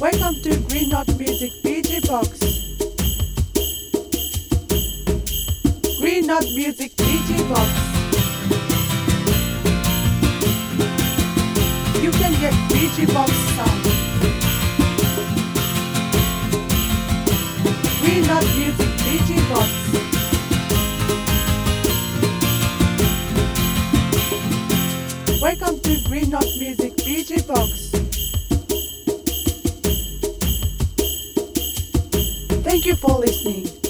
Welcome to Green Knot Music BG Box. Green Knot Music BG Box. You can get BG Box sound. Green Knot Music BG Box. Welcome to Green Knot Music BG Box. Thank you for listening.